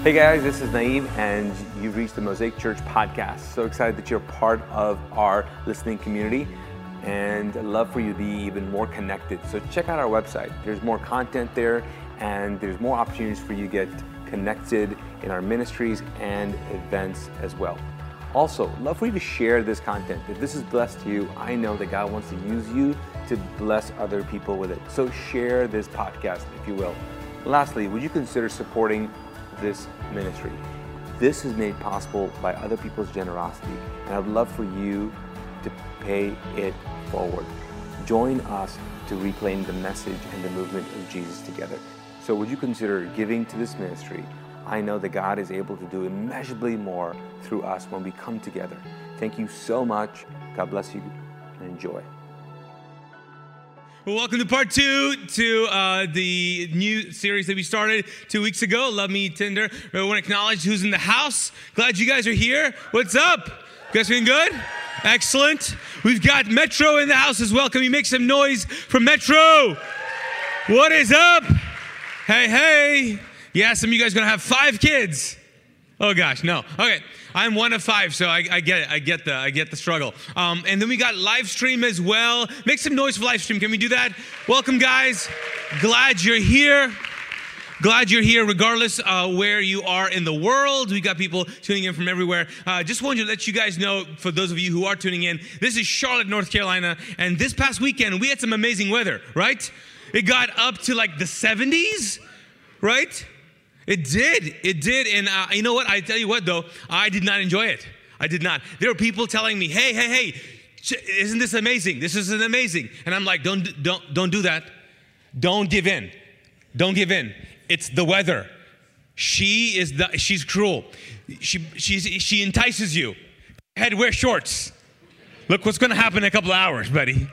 Hey guys, this is Naeem, and you've reached the Mosaic Church podcast. So excited that you're part of our listening community, and I'd love for you to be even more connected. So check out our website. There's more content there, and there's more opportunities for you to get connected in our ministries and events as well. Also, love for you to share this content. If this is blessed to you, I know that God wants to use you to bless other people with it. So share this podcast, if you will. Lastly, would you consider supporting this ministry? This is made possible by other people's generosity, and I'd love for you to pay it forward. Join us to reclaim the message and the movement of Jesus together. So would you consider giving to this ministry? I know that God is able to do immeasurably more through us when we come together. Thank you so much. God bless you, and enjoy. Well, welcome to part two to the new series that we started 2 weeks ago, Love Me Tender. I want to acknowledge who's in the house. Glad you guys are here. What's up? You guys feeling good? Excellent. We've got Metro in the house as well. Can we make some noise for Metro? What is up? Hey, hey. Yeah, some of you guys are going to have 5 kids. Oh gosh, no. Okay, I'm one of 5, so I get it. I get the struggle. And then we got live stream as well. Make some noise for live stream. Can we do that? Welcome, guys. Glad you're here. Glad you're here, regardless where you are in the world. We got people tuning in from everywhere. Just wanted to let you guys know, for those of you who are tuning in, this is Charlotte, North Carolina, and this past weekend we had some amazing weather. Right? It got up to like the 70s. Right? It did, and you know what? I tell you what, though, I did not enjoy it. I did not. There were people telling me, hey, isn't this amazing? This is amazing. And I'm like, don't do that. Don't give in. Don't give in. It's the weather. She's cruel. She entices you. Head, wear shorts. Look what's going to happen in a couple of hours, buddy.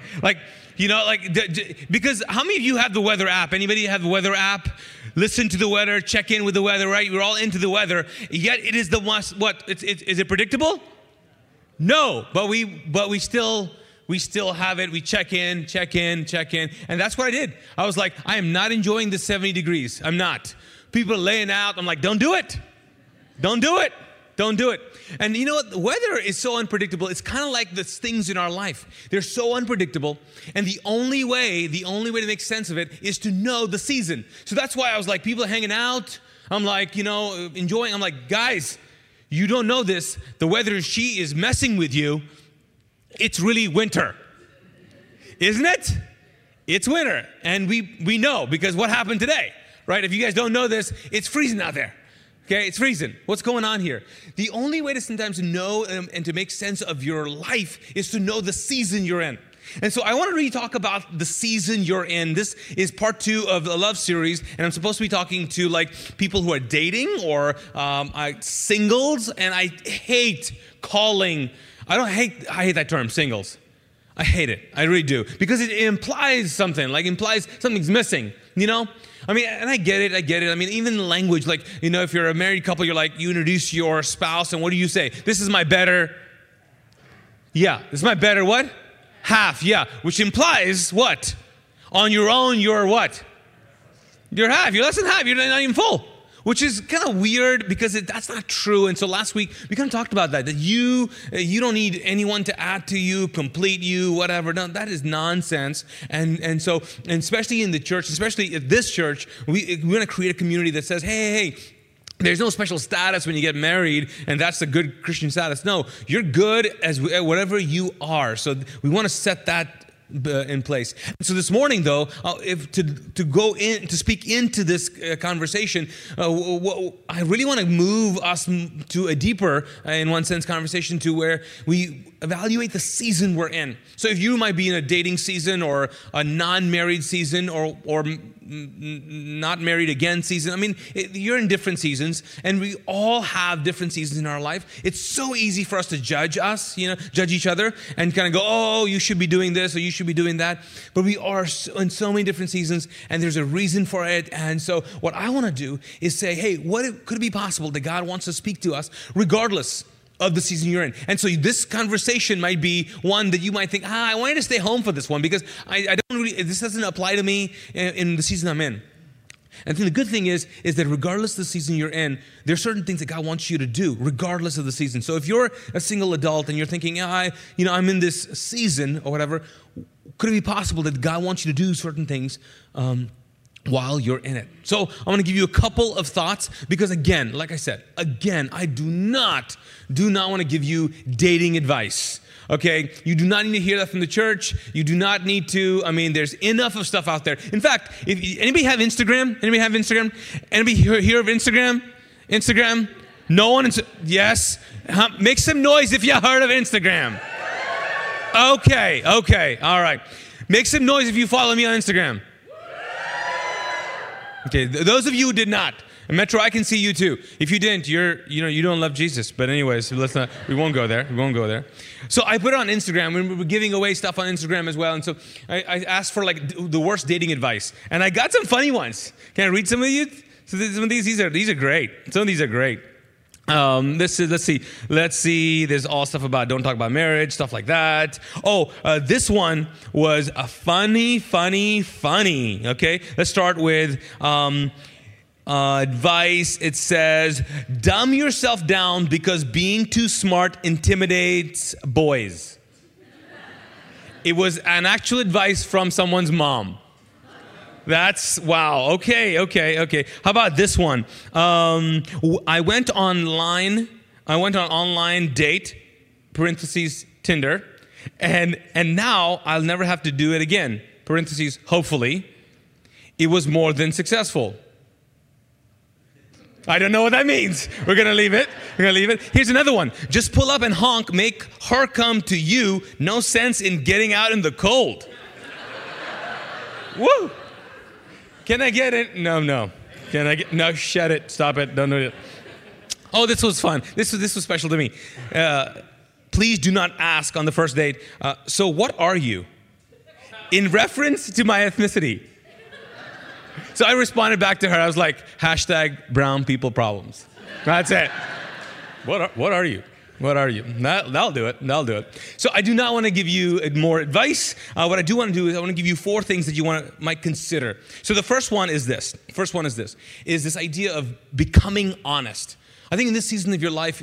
Because how many of you have the weather app? Anybody have the weather app? Listen to the weather, check in with the weather, right? We're all into the weather. Yet it is the must. What? Is it predictable? No, but we still have it. We check in, and that's what I did. I was like, I am not enjoying the 70 degrees. I'm not. People are laying out. I'm like, don't do it. Don't do it. Don't do it. And you know what? The weather is so unpredictable. It's kind of like the things in our life. They're so unpredictable. And the only way to make sense of it is to know the season. So that's why I was like, people are hanging out. I'm like, enjoying. I'm like, guys, you don't know this. The weather, she is messing with you. It's really winter. Isn't it? It's winter. And we know, because what happened today, right? If you guys don't know this, it's freezing out there. Okay, it's freezing. What's going on here? The only way to sometimes know and to make sense of your life is to know the season you're in. And so I want to really talk about the season you're in. This is part 2 of the love series, and I'm supposed to be talking to like people who are dating or singles. And I hate I hate that term, singles. I hate it. I really do, because it implies something. Like implies something's missing. I mean, and I get it. I mean, even the language, like, if you're a married couple, you introduce your spouse, and what do you say? This is my better, this is my better what? Half, which implies what? On your own, you're what? You're half, you're less than half, you're not even full. Which is kind of weird, because that's not true. And so last week, we kind of talked about that you don't need anyone to add to you, complete you, whatever. No, that is nonsense. And so especially in the church, especially at this church, we want to create a community that says, hey, there's no special status when you get married, and that's a good Christian status. No, you're good as whatever you are. So we want to set that in place. So this morning, though, to speak into this conversation, I really want to move us to a deeper, in one sense, conversation to where we evaluate the season we're in. So if you might be in a dating season or a non-married season or not married again season. I mean, you're in different seasons, and we all have different seasons in our life. It's so easy for us to judge each other and kind of go, oh, you should be doing this or you should be doing that. But we are in so many different seasons, and there's a reason for it. And so what I want to do is say, hey, could it be possible that God wants to speak to us regardless of the season you're in? And so this conversation might be one that you might think, I wanted to stay home for this one because I don't really, this doesn't apply to me in the season I'm in. And I think the good thing is that regardless of the season you're in, there are certain things that God wants you to do regardless of the season. So if you're a single adult and you're thinking, yeah, I'm in this season or whatever, could it be possible that God wants you to do certain things while you're in it? So I'm going to give you a couple of thoughts because again, like I said, I do not want to give you dating advice. Okay, you do not need to hear that from the church. You do not need to. There's enough of stuff out there. In fact, if anybody have Instagram? Anybody have Instagram? Anybody hear of Instagram? Instagram? No one? Yes. Make some noise if you heard of Instagram. Okay. All right. Make some noise if you follow me on Instagram. Okay, those of you who did not. And Metro, I can see you too. If you didn't, you don't love Jesus. But anyways, we won't go there. So I put it on Instagram. We were giving away stuff on Instagram as well. And so I asked for like the worst dating advice. And I got some funny ones. Can I read some of you? So some of these are great. Some of these are great. Let's see. There's all stuff about don't talk about marriage, stuff like that. This one was a funny. Okay, let's start with advice. It says, dumb yourself down because being too smart intimidates boys. It was an actual advice from someone's mom. That's, wow. Okay. How about this one? I went on online date, parentheses, Tinder, and now I'll never have to do it again, parentheses, hopefully. It was more than successful. I don't know what that means. We're going to leave it. Here's another one. Just pull up and honk, make her come to you. No sense in getting out in the cold. Woo! Can I get it? No. No, shut it. Stop it. Don't do it. Oh, this was fun. This was special to me. Please do not ask on the first date, so what are you? In reference to my ethnicity. So I responded back to her. I was like, #brown people problems. That's it. What are you? That'll do it. So I do not want to give you more advice. What I do want to do is I want to give you 4 things that you might consider. So the first one is this. Is this idea of becoming honest. I think in this season of your life,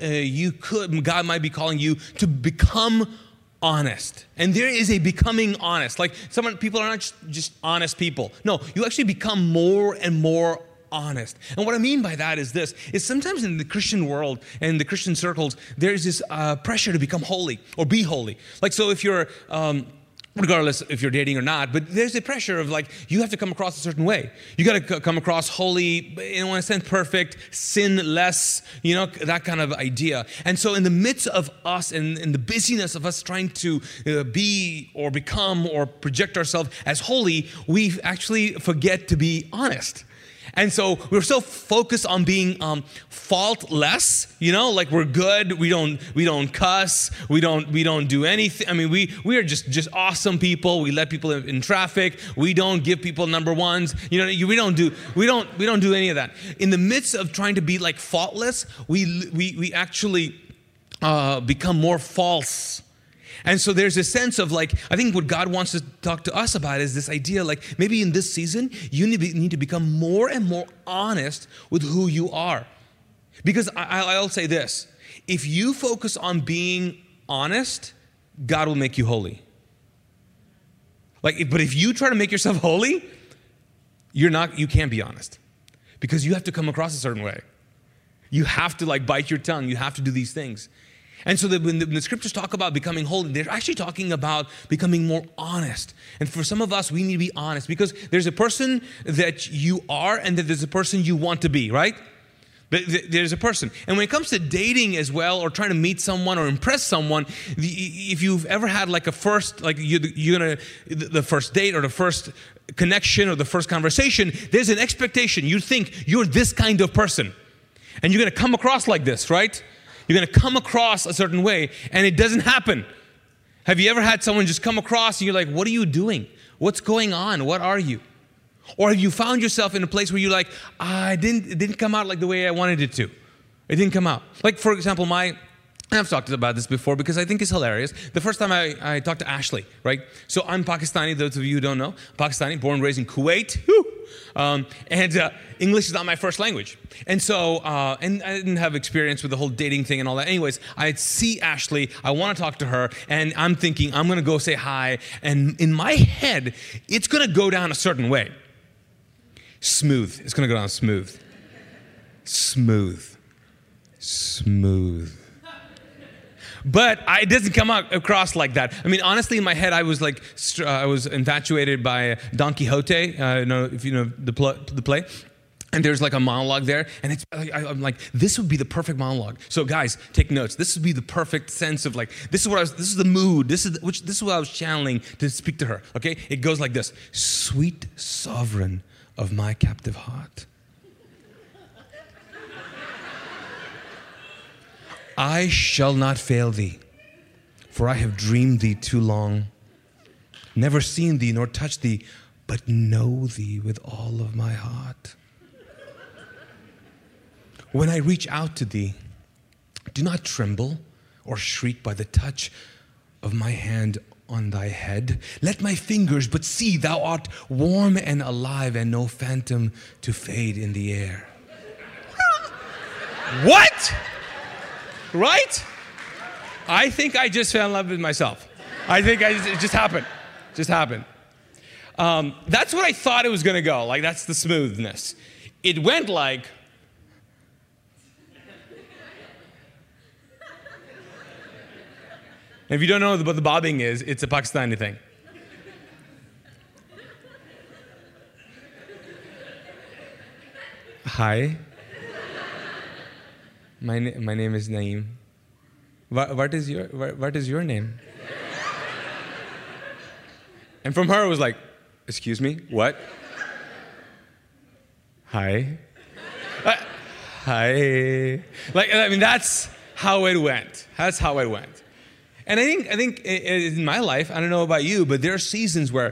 God might be calling you to become honest. And there is a becoming honest. Like people are not just honest people. No, you actually become more and more honest. And what I mean by that is this, is sometimes in the Christian world and the Christian circles, there's this pressure to become holy or be holy. Like, so if you're, regardless if you're dating or not, but there's a pressure of like, you have to come across a certain way. You got to come across holy, in one sense, perfect, sinless, that kind of idea. And so in the midst of us and in the busyness of us trying to be or become or project ourselves as holy, we actually forget to be honest. And so we're so focused on being faultless, like we're good. We don't cuss. We don't do anything. We are just awesome people. We let people in traffic. We don't give people number ones. We don't do any of that. In the midst of trying to be like faultless, we actually become more false. And so there's a sense of like, I think what God wants to talk to us about is this idea, like maybe in this season, you need to become more and more honest with who you are. Because I'll say this, if you focus on being honest, God will make you holy. But if you try to make yourself holy, you can't be honest. Because you have to come across a certain way. You have to like bite your tongue. You have to do these things. And so when the scriptures talk about becoming holy, they're actually talking about becoming more honest. And for some of us, we need to be honest because there's a person that you are and that there's a person you want to be, right? There's a person. And when it comes to dating as well, or trying to meet someone or impress someone, if you've ever had like a first, like the first date or the first connection or the first conversation, there's an expectation. You think you're this kind of person. And you're going to come across like this, right? You're going to come across a certain way, and it doesn't happen. Have you ever had someone just come across, and you're like, what are you doing? What's going on? What are you? Or have you found yourself in a place where you're like, it didn't come out like the way I wanted it to. It didn't come out. Like, for example, I've talked about this before because I think it's hilarious. The first time I talked to Ashley, right? So I'm Pakistani, those of you who don't know. Pakistani, born and raised in Kuwait. Whew. English is not my first language. And so, and I didn't have experience with the whole dating thing and all that. Anyways, I see Ashley, I want to talk to her, and I'm thinking, I'm going to go say hi. And in my head, it's going to go down a certain way. Smooth. It's going to go down smooth. Smooth. But it doesn't come out across like that. I mean, honestly, in my head, I was like, I was infatuated by Don Quixote. If you know the play. And there's like a monologue there, and I'm like, this would be the perfect monologue. So guys, take notes. This would be the perfect sense of like, this is the mood. This is what I was channeling to speak to her. Okay, it goes like this: sweet sovereign of my captive heart, I shall not fail thee, for I have dreamed thee too long, never seen thee nor touched thee, but know thee with all of my heart. When I reach out to thee, do not tremble or shriek by the touch of my hand on thy head. Let my fingers but see thou art warm and alive, and no phantom to fade in the air. What? Right? I think I just fell in love with myself. It just happened. That's what I thought it was going to go. Like, that's the smoothness. It went like... If you don't know what the bobbing is, it's a Pakistani thing. Hi. My name is Naeem. What is your name? And from her it was like, excuse me, what? Hi. Hi. Like, I mean, that's how it went. And I think in my life, I don't know about you, but there are seasons where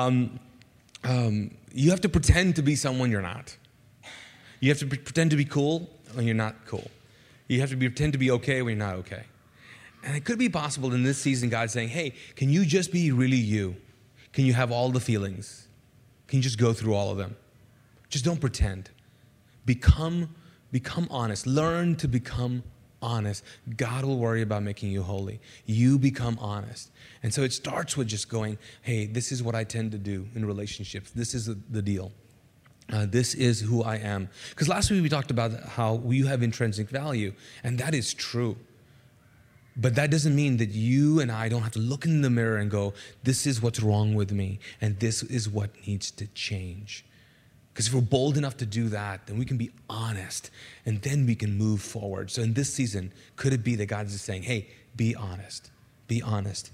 you have to pretend to be someone you're not. You have to pretend to be cool when you're not cool. You have to pretend to be okay when you're not okay. And it could be possible in this season, God's saying, hey, can you just be really you? Can you have all the feelings? Can you just go through all of them? Just don't pretend. Become honest. Learn to become honest. God will worry about making you holy. You become honest. And so it starts with just going, hey, this is what I tend to do in relationships. This is the deal. This is who I am. Because last week we talked about how you have intrinsic value, and that is true. But that doesn't mean that you and I don't have to look in the mirror and go, this is what's wrong with me, and this is what needs to change. Because if we're bold enough to do that, then we can be honest, and then we can move forward. So in this season, could it be that God is saying, hey, be honest, be honest.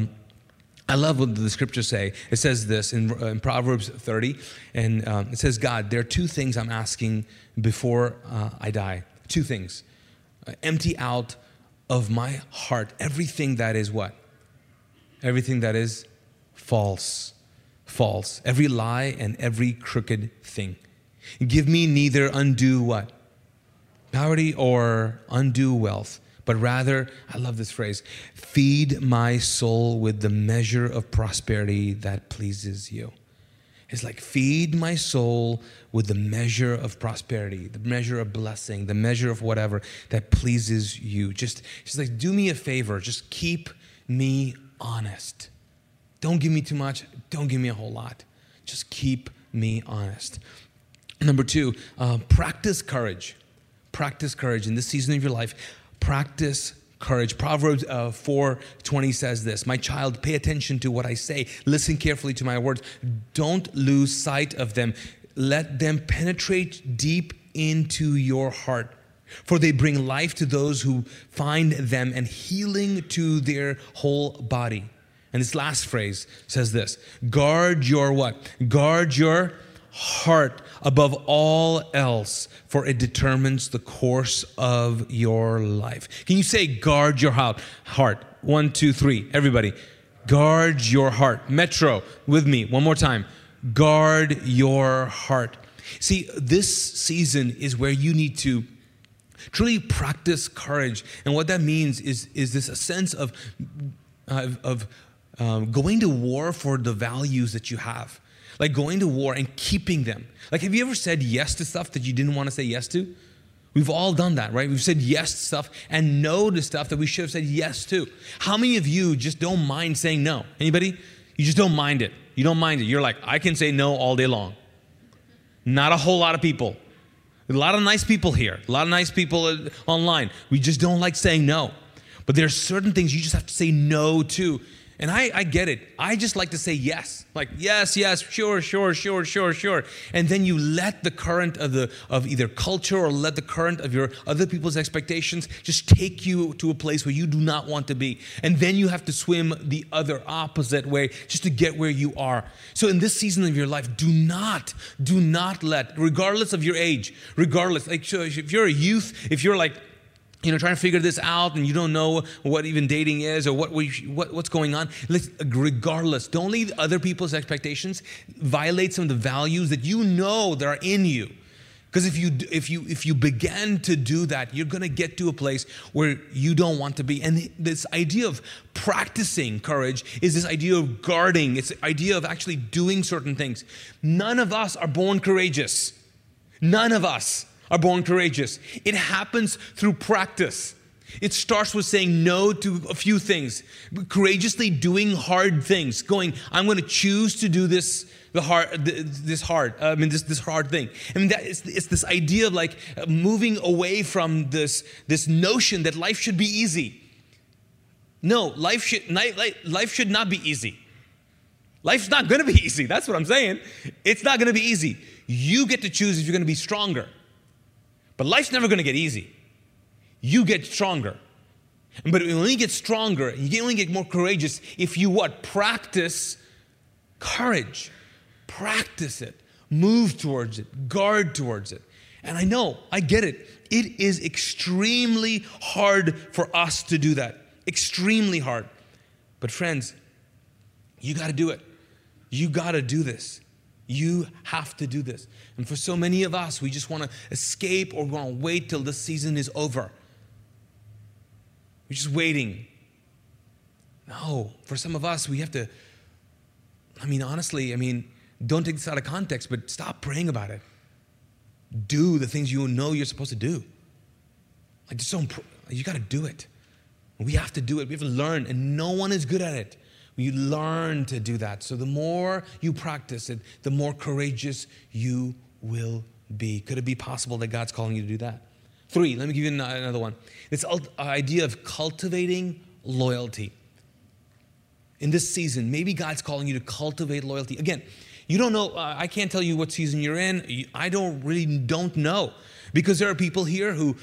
I love what the scriptures say. It says this in Proverbs 30, and it says, God, there are two things I'm asking before I die. Two things. Empty out of my heart everything that is what? Everything that is false. False. Every lie and every crooked thing. Give me neither undue what? Poverty or undue wealth. But rather, I love this phrase, feed my soul with the measure of prosperity that pleases you. It's like, feed my soul with the measure of prosperity, the measure of blessing, the measure of whatever that pleases you. Just like, do me a favor, just keep me honest. Don't give me too much, don't give me a whole lot. Just keep me honest. Number two, practice courage. Practice courage in this season of your life. Practice courage. Proverbs 4:20 says this, my child, pay attention to what I say. Listen carefully to my words. Don't lose sight of them. Let them penetrate deep into your heart. For they bring life to those who find them and healing to their whole body. And this last phrase says this, guard your what? Guard your heart above all else, for it determines the course of your life. Can you say guard your heart? 1, 2, 3. Everybody. Guard your heart. Metro, with me. One more time. Guard your heart. See, this season is where you need to truly practice courage. And what that means is this a sense of going to war for the values that you have. like going to war and keeping them. Like, have you ever said yes to stuff that you didn't want to say yes to? We've all done that, right? We've said yes to stuff and no to stuff that we should have said yes to. How many of you just don't mind saying no? Anybody? You just don't mind it. You don't mind it. You're like, I can say no all day long. Not a whole lot of people. A lot of nice people here. A lot of nice people online. We just don't like saying no. But there are certain things you just have to say no to. And I get it. I just like to say yes. Like, yes, sure. And then you let the current of either culture or let the current of your other people's expectations just take you to a place where you do not want to be. And then you have to swim the other opposite way just to get where you are. So in this season of your life, do not let, regardless of your age, like, so if you're a youth, if you're like, trying to figure this out and you don't know what even dating is or what's going on. Regardless, don't leave other people's expectations violate some of the values that you know that are in you. Because if you begin to do that, you're going to get to a place where you don't want to be. And this idea of practicing courage is this idea of guarding. It's the idea of actually doing certain things. None of us are born courageous. None of us are born courageous. It happens through practice. It starts with saying no to a few things, courageously doing hard things, I'm going to choose to do this hard thing. I mean, it's this idea of like moving away from this notion that life should be easy. No, life should not be easy. Life's not going to be easy. That's what I'm saying. It's not going to be easy. You get to choose if you're going to be stronger. But life's never going to get easy. You get stronger. But you only get stronger, you only get more courageous if you practice courage. Practice it. Move towards it. Guard towards it. And I know, I get it. It is extremely hard for us to do that. Extremely hard. But friends, you got to do it. You got to do this. You have to do this. And for so many of us, we just want to escape or we want to wait till this season is over. We're just waiting. No, for some of us, we have to, honestly, don't take this out of context, but stop praying about it. Do the things you know you're supposed to do. You got to do it. We have to do it. We have to learn, and no one is good at it. We learn to do that. So the more you practice it, the more courageous you will be. Could it be possible that God's calling you to do that? 3, let me give you another one. This idea of cultivating loyalty. In this season, maybe God's calling you to cultivate loyalty. Again, you don't know, I can't tell you what season you're in. I don't know. Because there are people here who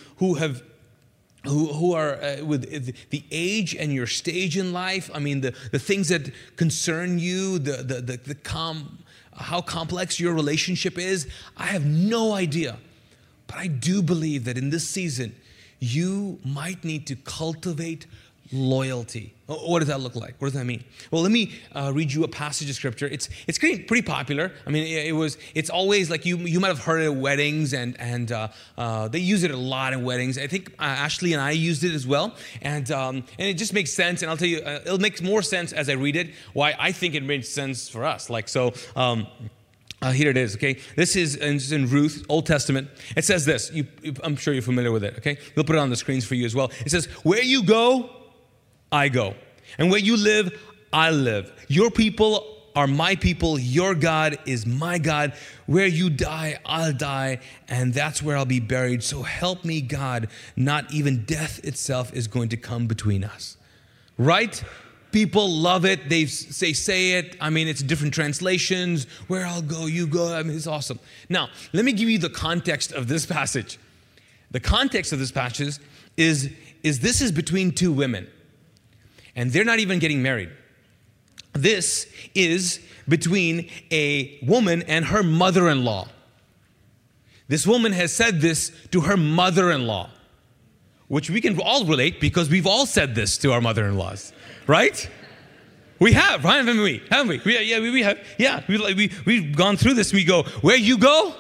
are with the age and your stage in life. The things that concern you, how complex your relationship is. I have no idea. But I do believe that in this season, you might need to cultivate loyalty. What does that look like? What does that mean? Well, let me read you a passage of scripture. It's pretty popular. It's always like you might have heard it at weddings, and they use it a lot in weddings. I think Ashley and I used it as well, and it just makes sense. And I'll tell you, it'll make more sense as I read it. Why I think it makes sense for us. Here it is, okay? This is in Ruth, Old Testament. It says this. I'm sure you're familiar with it, okay? We'll put it on the screens for you as well. It says, where you go, I go. And where you live, I live. Your people are my people. Your God is my God. Where you die, I'll die. And that's where I'll be buried. So help me, God. Not even death itself is going to come between us. Right? People love it. They say it. It's different translations. Where I'll go, you go. It's awesome. Now, let me give you the context of this passage. The context of this passage is this is between two women. And they're not even getting married. This is between a woman and her mother-in-law. This woman has said this to her mother-in-law, which we can all relate because we've all said this to our mother-in-laws, right? We have, right? Haven't we? We have. Yeah, we've gone through this. We go, where you go,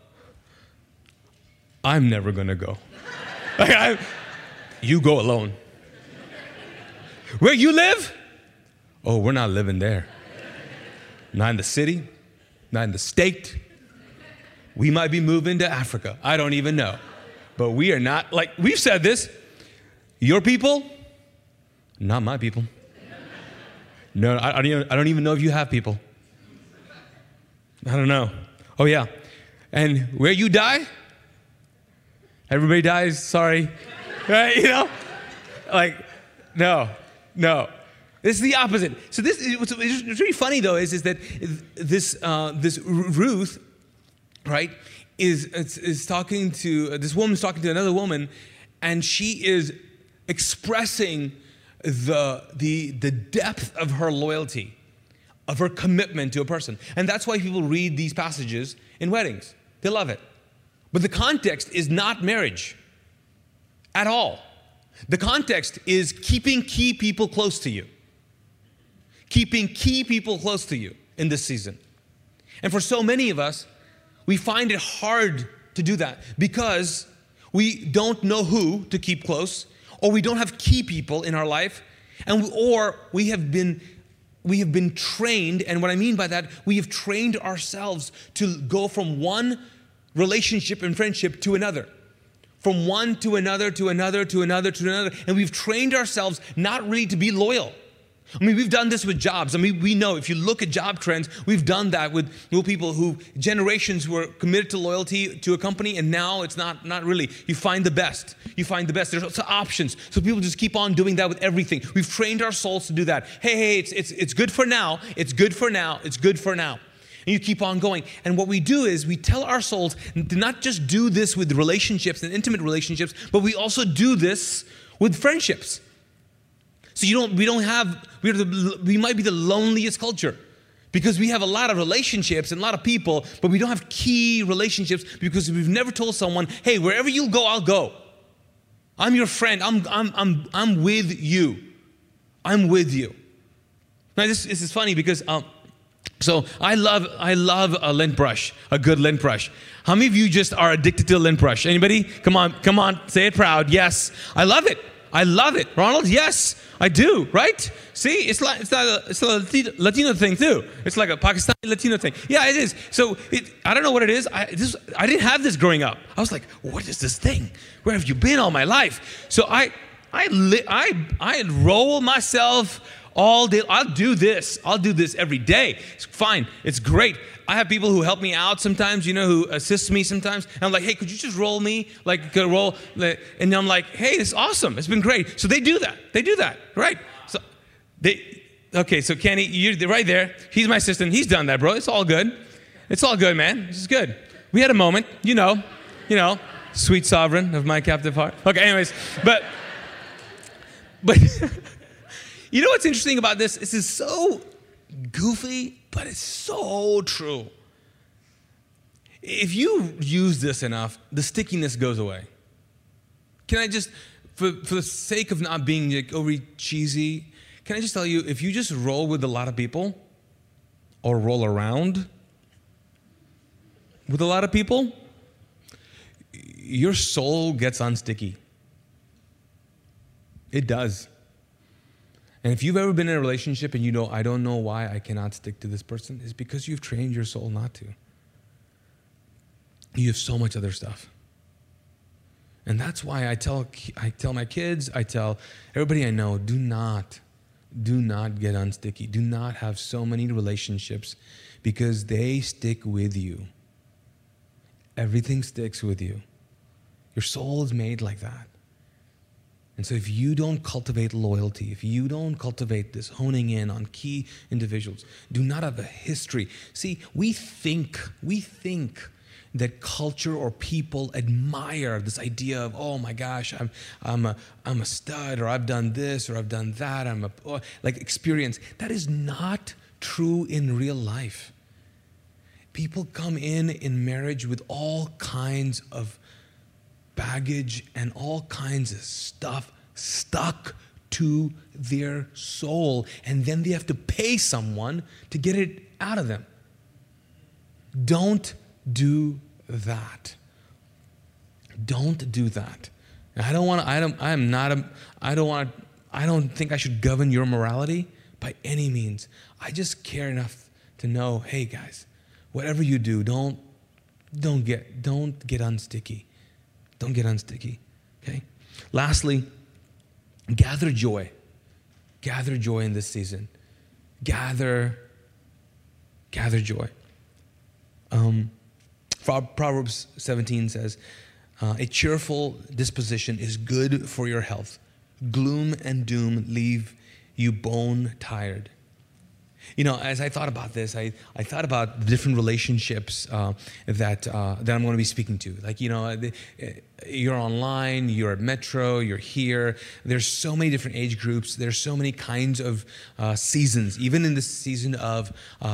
I'm never going to go. You go alone. Where you live? Oh, we're not living there. Not in the city. not in the state. We might be moving to Africa. I don't even know. But we are not, like, we've said this. Your people, not my people. No, I don't even know if you have people. I don't know. Oh, yeah. And where you die, everybody dies, sorry. Right, you know? Like, no. It's the opposite. So what's really funny, though, is that this Ruth, right, is talking to, this woman's talking to another woman, and she is expressing the depth of her loyalty, of her commitment to a person. And that's why people read these passages in weddings. They love it. But the context is not marriage at all. The context is keeping key people close to you. Keeping key people close to you in this season. And for so many of us, we find it hard to do that because we don't know who to keep close, or we don't have key people in our life, or we have been trained, and what I mean by that, we have trained ourselves to go from one relationship and friendship to another. From one to another, to another, to another, to another. And we've trained ourselves not really to be loyal. I mean, we've done this with jobs. I mean, we know if you look at job trends, we've done that with people who generations were committed to loyalty to a company, and now it's not really. You find the best. There's lots of options. So people just keep on doing that with everything. We've trained our souls to do that. Hey, it's good for now. It's good for now. It's good for now. And you keep on going. And what we do is we tell our souls to not just do this with relationships and intimate relationships, but we also do this with friendships. So we might be the loneliest culture because we have a lot of relationships and a lot of people, but we don't have key relationships because we've never told someone, hey, wherever you'll go, I'll go. I'm your friend. I'm with you. I'm with you. Now this is funny because so I love a lint brush, a good lint brush. How many of you just are addicted to a lint brush? Anybody? Come on, say it proud. Yes, I love it. Ronald, yes, I do, right? See, it's a Latino thing too. It's like a Pakistani Latino thing. Yeah, it is. So I don't know what it is. I didn't have this growing up. I was like, what is this thing? Where have you been all my life? So I roll myself all day. I'll do this every day. It's fine. It's great. I have people who help me out sometimes, who assist me sometimes. And I'm like, hey, could you just roll me? And I'm like, hey, this is awesome. It's been great. So they do that, right? So Kenny, you're right there. He's my assistant. He's done that, bro. It's all good, man. This is good. We had a moment, sweet sovereign of my captive heart. Okay, anyways, but you know what's interesting about this? This is so goofy, but it's so true. If you use this enough, the stickiness goes away. Can I just, for the sake of not being overly cheesy, can I just tell you, if you just roll with a lot of people, or roll around with a lot of people, your soul gets unsticky. It does. And if you've ever been in a relationship and I don't know why I cannot stick to this person, it's because you've trained your soul not to. You have so much other stuff. And that's why I tell my kids, I tell everybody I know, do not get unsticky. Do not have so many relationships because they stick with you. Everything sticks with you. Your soul is made like that. And so if you don't cultivate loyalty, if you don't cultivate this honing in on key individuals, do not have a history. See, we think that culture or people admire this idea of, oh my gosh, I'm a stud, or I've done this, or I've done that, experience. That is not true in real life. People come in marriage with all kinds of baggage and all kinds of stuff stuck to their soul, and then they have to pay someone to get it out of them. Don't do that. Don't do that. I don't think I should govern your morality by any means. I just care enough to know, hey guys, whatever you do, don't get unsticky. Don't get unsticky. Okay? Lastly, gather joy. Gather joy in this season. Gather joy. Proverbs 17 says, a cheerful disposition is good for your health. Gloom and doom leave you bone tired. You know, as I thought about this, I thought about the different relationships that I'm going to be speaking to. Like, you know, you're online, you're at Metro, you're here. There's so many different age groups. There's so many kinds of seasons, even in the season of,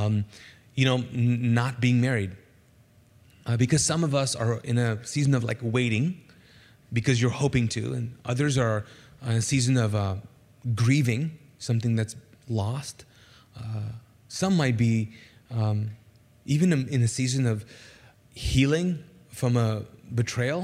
not being married. Because some of us are in a season of like waiting because you're hoping to, and others are in a season of grieving something that's lost. Some might be even in a season of healing from a betrayal.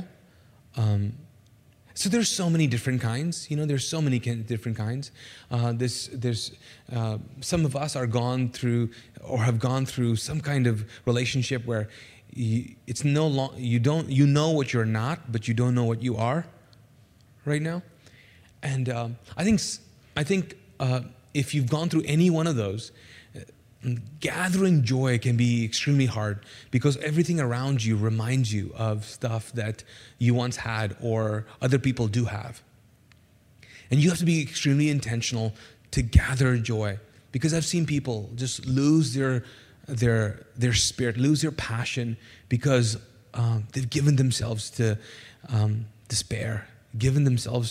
So there's so many different kinds. You know, there's so many different kinds. There's some of us are gone through or have gone through some kind of relationship where it's no long. You know what you're not, but you don't know what you are right now. And I think if you've gone through any one of those, gathering joy can be extremely hard because everything around you reminds you of stuff that you once had or other people do have. And you have to be extremely intentional to gather joy, because I've seen people just lose their spirit, lose their passion because they've given themselves to despair, given themselves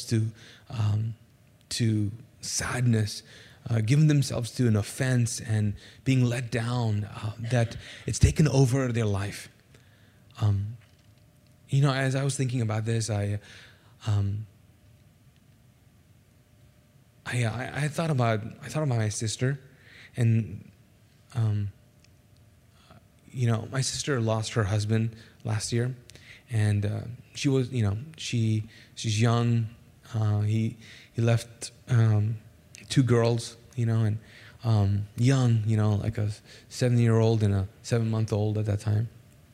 to sadness, given themselves to an offense and being let down, that it's taken over their life. As I was thinking about this, I thought about my sister, and my sister lost her husband last year, and she was, she's young. He left 2 girls, and young, like a 7-year-old and a 7-month-old at that time.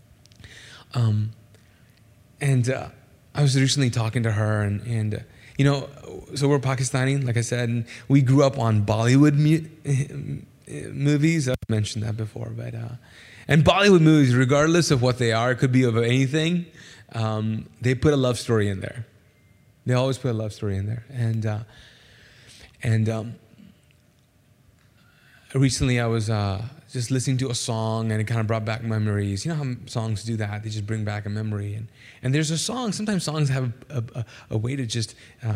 I was recently talking to her, and so we're Pakistani, like I said, and we grew up on Bollywood movies. I've mentioned that before, but and Bollywood movies, regardless of what they are, it could be of anything. They put a love story in there. They always put a love story in there, and recently I was just listening to a song, and it kind of brought back memories. You know how songs do that? They just bring back a memory. And there's a song, sometimes songs have a way to just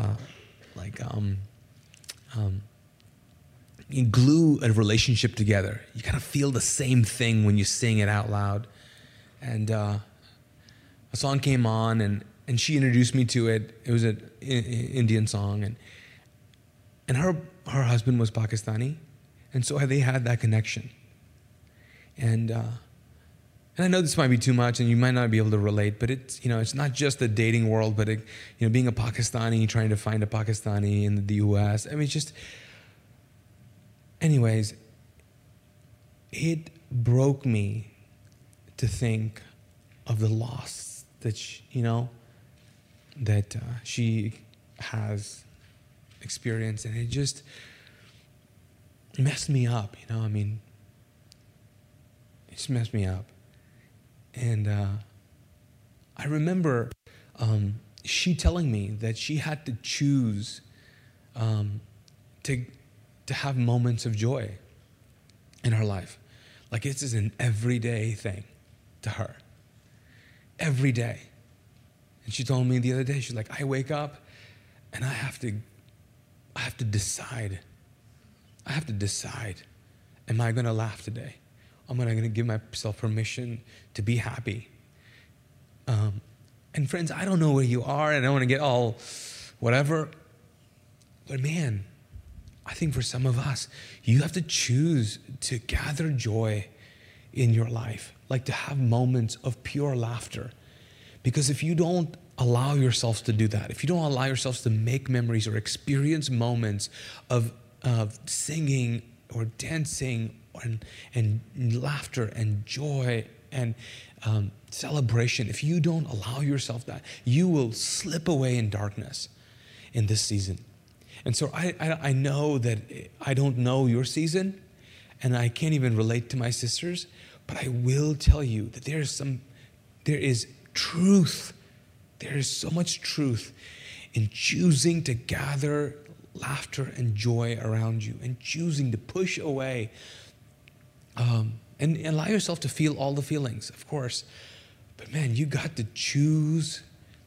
you glue a relationship together. You kind of feel the same thing when you sing it out loud. And a song came on, and she introduced me to it. It was an Indian song, and her husband was Pakistani. And so they had that connection. And I know this might be too much, and you might not be able to relate, but it's not just the dating world, but being a Pakistani, trying to find a Pakistani in the U.S. I mean, anyways, it broke me to think of the loss that she has experienced, and it just messed me up, it just messed me up. And I remember she telling me that she had to choose to have moments of joy in her life. Like, this is an everyday thing to her. Every day. And she told me the other day, she's like, I wake up and I have to decide. I have to decide, am I going to laugh today? Am I going to give myself permission to be happy? And friends, I don't know where you are, and I don't want to get all whatever. But man, I think for some of us, you have to choose to gather joy in your life, like to have moments of pure laughter. Because if you don't allow yourselves to do that, if you don't allow yourselves to make memories or experience moments of singing or dancing and laughter and joy and celebration, if you don't allow yourself that, you will slip away in darkness in this season. And so I know that I don't know your season, and I can't even relate to my sisters, but I will tell you that there is truth. There is so much truth in choosing to gather laughter and joy around you, and choosing to push away and allow yourself to feel all the feelings, of course. But man, you got to choose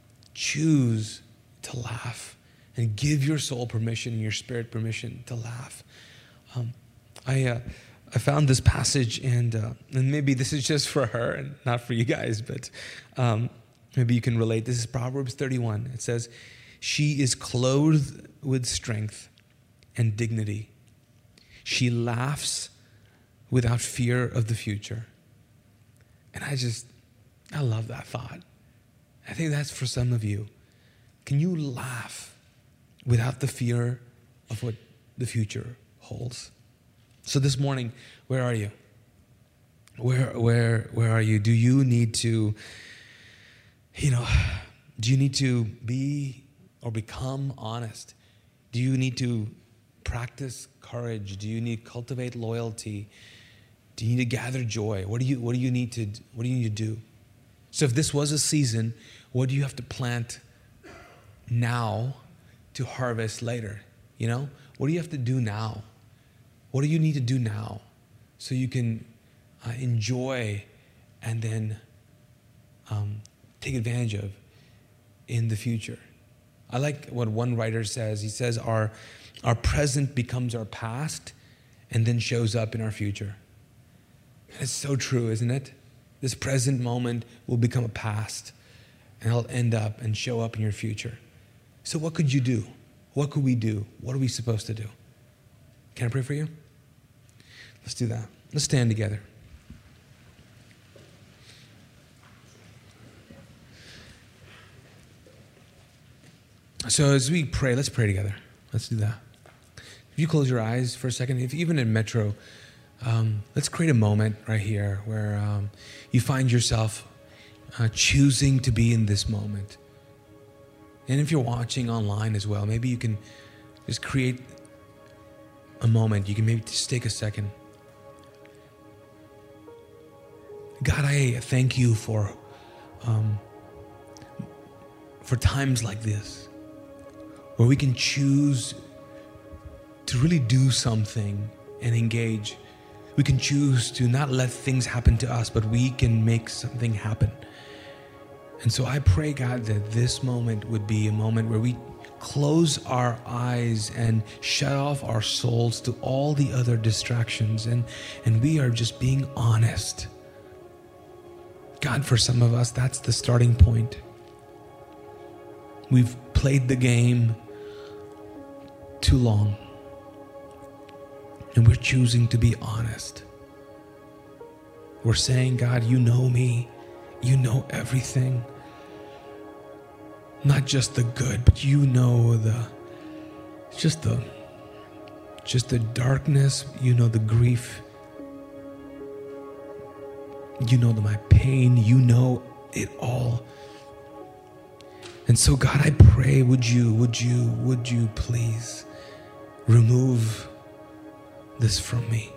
to laugh and give your soul permission and your spirit permission to laugh. I found this passage, and maybe this is just for her and not for you guys, but maybe you can relate. This is Proverbs 31. It says, "She is clothed with strength and dignity. She laughs without fear of the future." And I love that thought. I think that's for some of you. Can you laugh without the fear of what the future holds? So this morning, where are you? Where are you? Do you need to, do you need to be or become honest? Do you need to practice courage? Do you need to cultivate loyalty? Do you need to gather joy? What do you need to do? So if this was a season, what do you have to plant now to harvest later? What do you have to do now? What do you need to do now so you can enjoy and then take advantage of in the future? I like what one writer says. He says our present becomes our past and then shows up in our future. And it's so true, isn't it? This present moment will become a past, and it'll end up and show up in your future. So what could you do? What could we do? What are we supposed to do? Can I pray for you? Let's do that. Let's stand together. So as we pray, let's pray together. Let's do that. If you close your eyes for a second, if even in Metro, let's create a moment right here where you find yourself choosing to be in this moment. And if you're watching online as well, maybe you can just create a moment. You can maybe just take a second. God, I thank you for times like this, where we can choose to really do something and engage. We can choose to not let things happen to us, but we can make something happen. And so I pray, God, that this moment would be a moment where we close our eyes and shut off our souls to all the other distractions, and we are just being honest. God, for some of us, that's the starting point. We've played the game too long, and we're choosing to be honest. We're saying, God, you know me. You know everything. Not just the good, but you know just the darkness. You know the grief. You know my pain. You know it all. And so, God, I pray, would you please remove this from me?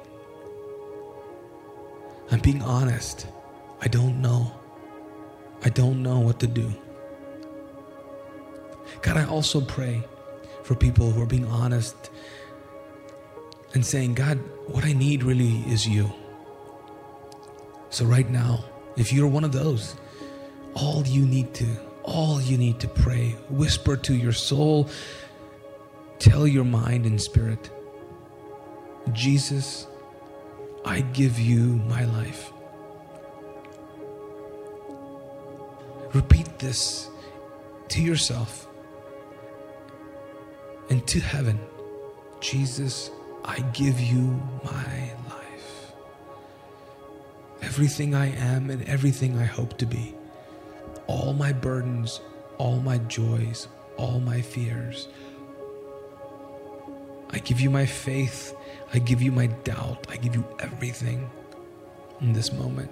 I'm being honest. I don't know what to do. God, I also pray for people who are being honest and saying, God, what I need really is you. So right now, if you're one of those, all you need to pray, whisper to your soul, tell your mind and spirit, Jesus, I give you my life. Repeat this to yourself and to heaven. Jesus, I give you my life. Everything I am and everything I hope to be. All my burdens, all my joys, all my fears. I give you my faith. I give you my doubt. I give you everything in this moment.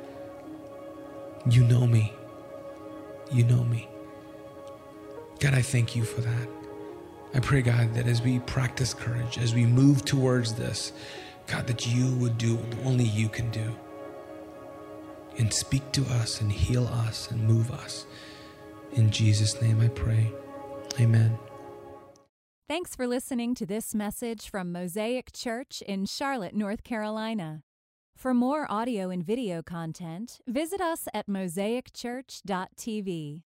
You know me. You know me. God, I thank you for that. I pray, God, that as we practice courage, as we move towards this, God, that you would do what only you can do. And speak to us and heal us and move us. In Jesus' name I pray. Amen. Thanks for listening to this message from Mosaic Church in Charlotte, North Carolina. For more audio and video content, visit us at mosaicchurch.tv.